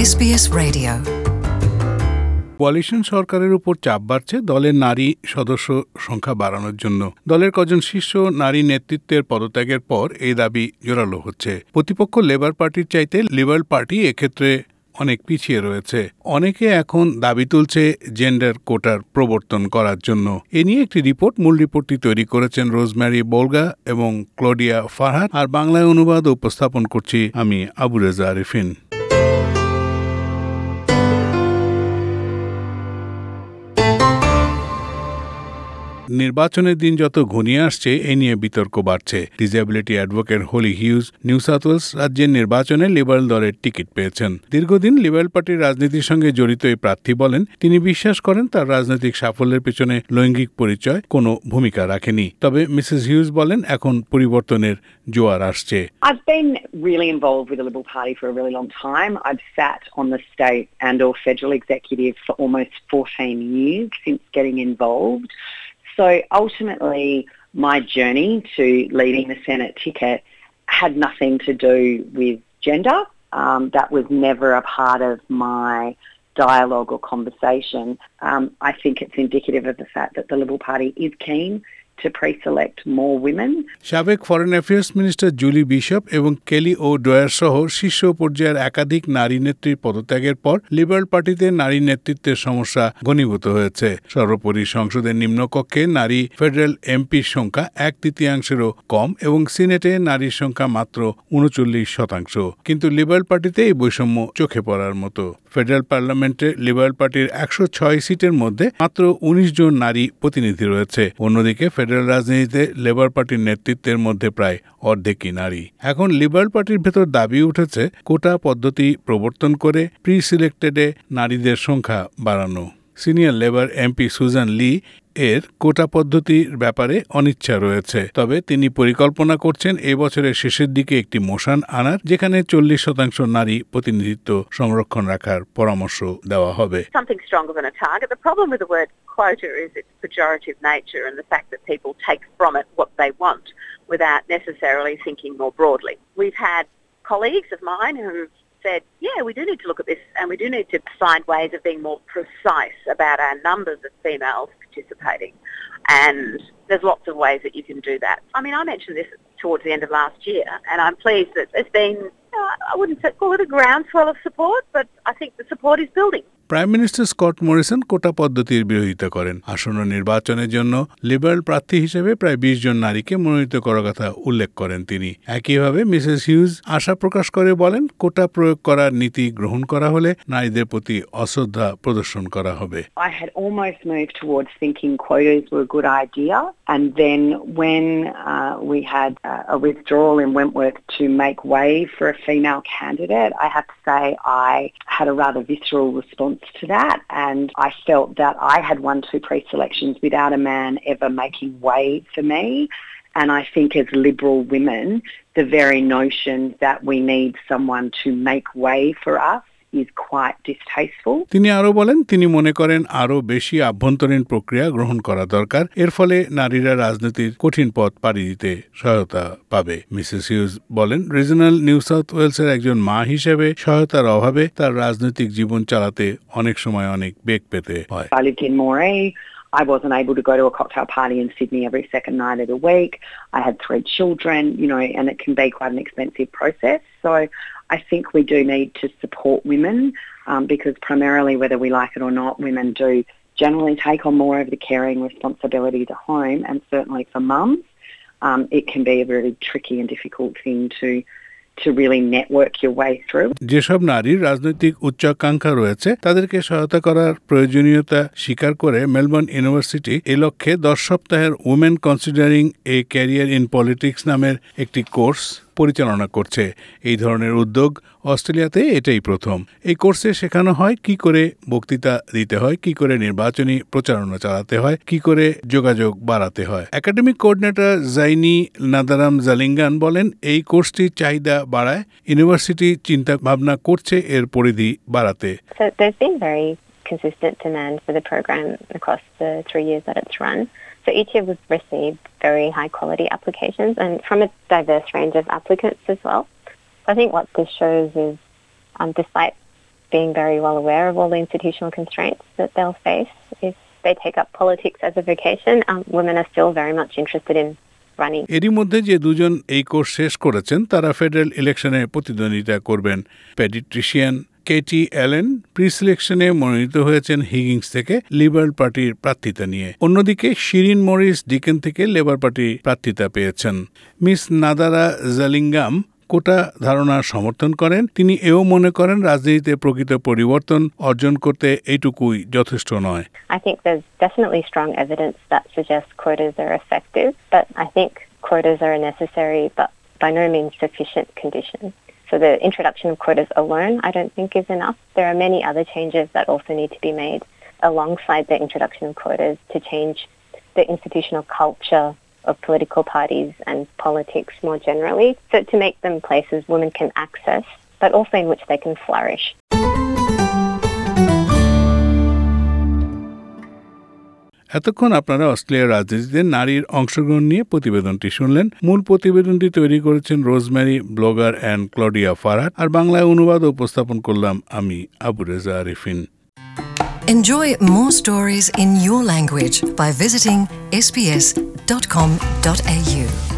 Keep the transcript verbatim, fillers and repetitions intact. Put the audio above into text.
S B S Radio. Coalition সরকারের উপর চাপ বাড়ছে দলের নারী সদস্য সংখ্যা বাড়ানোর জন্য। দলের কজন শীর্ষ নারী নেতৃত্বের পদত্যাগের পর এই দাবি জোরালো হচ্ছে। প্রতিপক্ষ লেবার পার্টির চাইতে লিবারেল পার্টি এক্ষেত্রে অনেক পিছিয়ে রয়েছে। অনেকে এখন দাবি তুলছে জেন্ডার কোটার প্রবর্তন করার জন্য। এ নিয়ে একটি রিপোর্ট, মূল রিপোর্টটি তৈরি করেছেন রোজমেরি বোলগা এবং ক্লডিয়া ফারহাদ, আর বাংলায় অনুবাদ উপস্থাপন করছি আমি আবু রেজা আরিফিন। নির্বাচনের দিন যত ঘনিয়ে আসছে এ নিয়ে বিতর্ক বাড়ছে। Disability advocate Holly Hughes New South Wales রাজ্যের নির্বাচনে লিবারেল দলের টিকিট পেয়েছেন। দীর্ঘদিন লিবারেল পার্টির রাজনীতির সঙ্গে জড়িত এই প্রার্থী বলেন, তিনি বিশ্বাস করেন তার রাজনৈতিক সাফল্যের পেছনে লৈঙ্গিক পরিচয় কোনো ভূমিকা রাখেনি। তবে মিসেস হিউজ বলেন, এখন পরিবর্তনের জোয়ার আসছে। I've been really involved with the Liberal Party for a really long time. I've sat on the state and or federal executive for almost fourteen years since getting involved. So ultimately, my journey to leading the Senate ticket had nothing to do with gender. Um, that was never a part of my dialogue or conversation. Um, I think it's indicative of the fact that the Liberal Party is keen to pre-select more women. সাবেক foreign affairs minister Julie Bishop এবং Kelly ও drawer সহ শীর্ষ পর্যায়ের একাধিক নারী নেত্রীর পদত্যাগের পর লিবারেল পার্টিতে নারী নেতৃত্বের সমস্যা ঘনীভূত হয়েছে। সর্বোপরি সংসদের নিম্নকক্ষে নারী ফেডারেল এমপির সংখ্যা এক তৃতীয়াংশেরও কম এবং সিনেটে নারীর সংখ্যা মাত্র উনচল্লিশ শতাংশ। কিন্তু লিবারেল পার্টিতে এই বৈষম্য চোখে পড়ার মতো। ফেডারেল পার্লামেন্টে লিবারেল পার্টির একশো ছয় সিটের মধ্যে মাত্র উনিশ জন নারী প্রতিনিধি রয়েছে। অন্যদিকে ফেডারেল রাজনীতিতে লেবার পার্টির নেতৃত্বের মধ্যে প্রায় অর্ধেকই নারী। এখন লিবারেল পার্টির ভেতর দাবি উঠেছে কোটা পদ্ধতি প্রবর্তন করে প্রি সিলেক্টেডে নারীদের সংখ্যা বাড়ানো। Senior Labor MP Susan Lee এর কোটা পদ্ধতির ব্যাপারে অনিচ্ছা রয়েছে, তবে তিনি পরিকল্পনা করছেন এই বছরের শেষের দিকে একটি মোশন আনার, যেখানে চল্লিশ শতাংশ নারী প্রতিনিধিত্ব সংরক্ষণ রাখার পরামর্শ দেওয়া হবে। Something stronger than a target. The problem with the word quota is its pejorative nature and the fact that people take from it what they want without necessarily thinking more broadly. We've had colleagues of mine who've said, yeah, we do need to look at this and we do need to find ways of being more precise about our numbers of females participating. And there's lots of ways that you can do that. I mean, I mentioned this towards the end of last year, and I'm pleased that there's been, uh, I wouldn't call it a groundswell of support, but I think the support is building. Prime minister Scott Morrison quota পদ্ধতির বিরোধিতা করেন। আসন্ন নির্বাচনের জন্য liberal প্রার্থী হিসেবে প্রায় বিশ জন নারীকে মনোনীত করার কথা উল্লেখ করেন তিনি। একইভাবে মিসেস হিউজ আশা প্রকাশ করে বলেন, কোটা প্রয়োগ করার নীতি গ্রহণ করা হলে নারীদের প্রতি অশ্রদ্ধা প্রদর্শন করা হবে। I had almost moved towards thinking quotas were a good idea, and then when uh, we had uh, a withdrawal in Wentworth to make way for a female candidate, I have to say I had a rather visceral response to that, and I felt that I had won two pre-selections without a man ever making way for me. And I think as Liberal women, the very notion that we need someone to make way for us is quite distasteful. তিনি আরো বলেন, তিনি মনে করেন আরো বেশি আভ্যন্তরীণ প্রক্রিয়া গ্রহণ করা দরকার। এর ফলে নারীরা রাজনীতির কঠিন পথ পাড়ি দিতে সহায়তা পাবে। মিসেস হিউজ বলেন, রিজনাল নিউ সাউথ ওয়েলসের একজন মা হিসেবে সহায়তার অভাবে তার রাজনৈতিক জীবন চালাতে অনেক সময় অনেক বেগ পেতে হয়। I lived in Moree. I wasn't able to go to a cocktail party in Sydney every second night of the week. I had three children, you know, and it can be quite an expensive process. So I think we do need to support women um, because primarily, whether we like it or not, women do generally take on more of the caring responsibilities at home, and certainly for mums, um, it can be a really tricky and difficult thing to to really network your way through. যেসব নারীর রাজনৈতিক উচ্চাকাঙ্ক্ষা রয়েছে তাদেরকে সহায়তা করার প্রয়োজনীয়তা স্বীকার করে মেলবোর্ন ইউনিভার্সিটি এই লক্ষ্যে দশ সপ্তাহের women considering a career in politics নামের একটি কোর্স পরিচালনা করছে। এই ধরনের উদ্যোগ অস্ট্রেলিয়াতে এটাই প্রথম। এই কোর্সে শেখানো হয় কি করে বক্তৃতা দিতে হয়, কি করে নির্বাচনী প্রচারণা চালাতে হয়, কি করে যোগাযোগ বাড়াতে হয়। একাডেমিক কোঅর্ডিনেটর জাইনি নাদারাম জালিঙ্গান বলেন, এই কোর্সটির চাহিদা বাড়ায় ইউনিভার্সিটি চিন্তা ভাবনা করছে এর পরিধি বাড়াতে। So there's been very consistent demand for the program across the three years that it's run. So each year we've received very high quality applications and from a diverse range of applicants as well. So I think what this shows is um, despite being very well aware of all the institutional constraints that they'll face if they take up politics as a vocation. Um, women are still very much interested in running. এরই মধ্যে যে দুজন এই course শেষ করেছেন তারা federal ইলেকশনে প্রতিদ্বন্দ্বিতা করবেন। পেডিট্রিশিয়ান কেটি অ্যালেন প্রি-সিলেকশনে মনোনীত হয়েছেন হিগিংস থেকে লিবারেল পার্টির প্রার্থিতা নিয়ে। অন্যদিকে শিরিন মরিস ডিকেন থেকে লেবার পার্টি প্রার্থিতা পেয়েছেন। মিস নাদারা জালিঙ্গাম কোটা ধারণা সমর্থন করেন। তিনি এও মনে করেন রাজনীতিতে প্রকৃত পরিবর্তন অর্জন করতে এইটুকুই যথেষ্ট নয়। I think there's definitely strong evidence that suggests quotas are effective, but I think quotas are a necessary but by no means sufficient condition. So the introduction of quotas alone I don't think is enough. There are many other changes that also need to be made alongside the introduction of quotas to change the institutional culture of political parties and politics more generally, so to make them places women can access, but also in which they can flourish. এতক্ষণ আপনারা অস্ট্রেলিয়ার রাজনীতিতে নারীর অংশগ্রহণ নিয়ে প্রতিবেদনটি শুনলেন। মূল প্রতিবেদনটি তৈরি করেছেন Rosemary, blogger and Claudia Farrat, আর বাংলায় অনুবাদ ও উপস্থাপন করলাম আমি Abu Reza Arifin. Enjoy more stories in your language by visiting s b s dot com dot a u.